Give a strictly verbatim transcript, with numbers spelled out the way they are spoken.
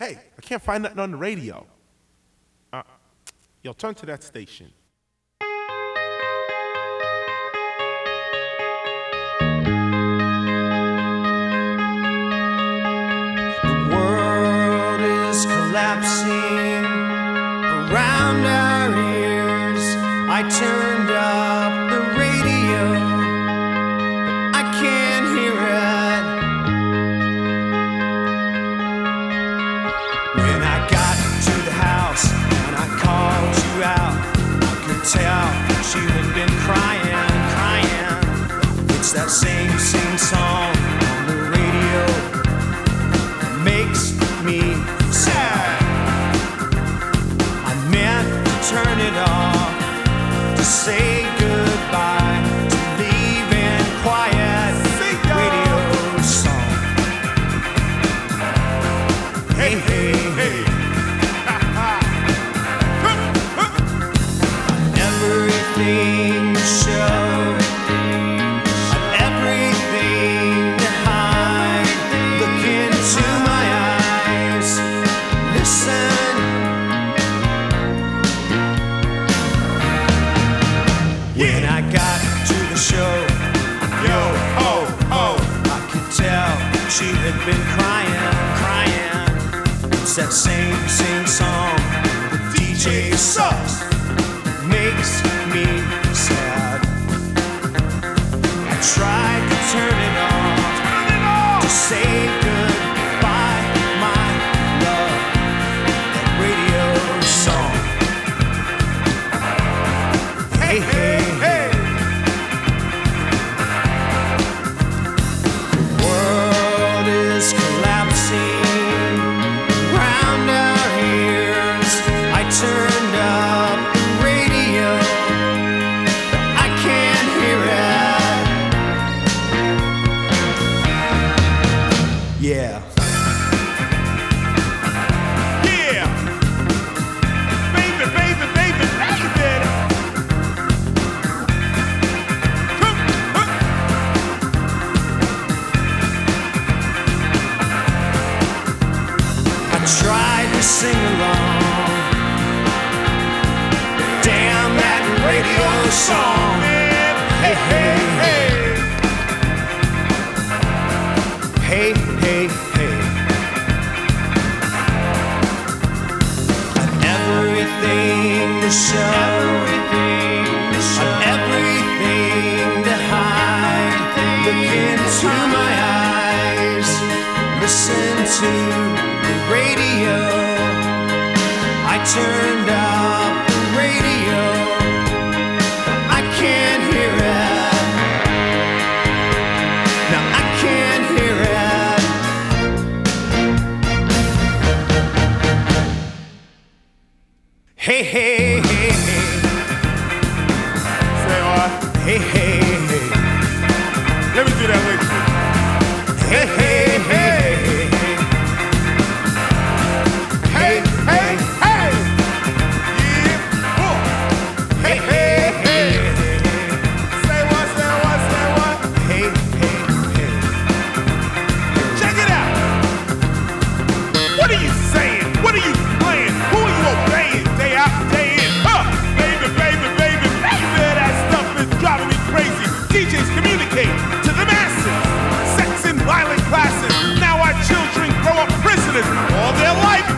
Hey, I can't find nothing on the radio. Uh, yo, turn to that station. The world is collapsing around our ears. I turned up the radio, but I can't hear it. When I got to the house and I called you out, I could tell that you had been crying, crying. It's that same, same song on the radio that makes me sad. I meant to turn it off, to say goodbye, to leave in quiet radio song. Hey, hey, hey. Everything to show, everything to hide. Look into my eyes, listen. When I got to the show, yo, oh, oh, I could tell she had been crying, crying. It's that same, same song. The D J sucks, makes me sad. I tried to turn it off, to say goodbye, my love. That radio song. Hey, hey, hey. The world is collapsing around our ears. I turned up the radio, but I can't hear it. Yeah. Yeah! Baby, baby, baby, baby! Come, come. I tried to sing along. Damn that radio song. Hey, hey, hey. Hey, hey, hey. I've everything to show, everything to show, I've everything to hide. Look into my eyes, listen to the radio. I turned up the radio, I can't hear it. Now I can't hear it. Hey, hey, hey, hey. Say what? Hey, hey, hey. Let me do that with you. Hey, hey, hey. Hey, hey, hey! Yeah! Oh. Hey, hey, hey! Say what, say what, say what? Hey, hey, hey. Check it out! What are you saying? What are you playing? Who are you obeying day after day in? Huh! Baby, baby, baby, baby! That stuff is driving me crazy. D Js communicate to the masses. Sex and violent classes. Now our children grow up prisoners all their life.